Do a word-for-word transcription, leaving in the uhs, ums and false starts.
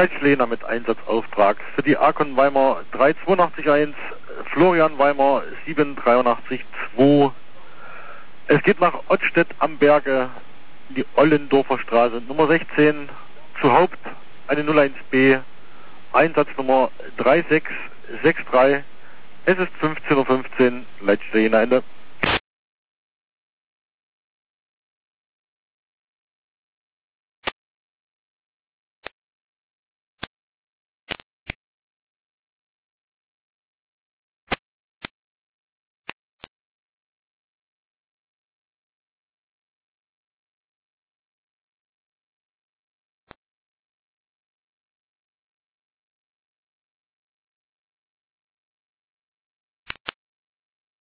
Leitschlehner mit Einsatzauftrag. Für die Arkon Weimar drei zwei acht eins, Florian Weimar sieben drei acht zwei. Es geht nach Ottstedt am Berge, die Ollendorfer Straße, Nummer sechzehn, zu Haupt, eine null eins B, Einsatznummer drei sechs sechs drei. Es ist fünfzehn Uhr fünfzehn, Leitstelle Ende.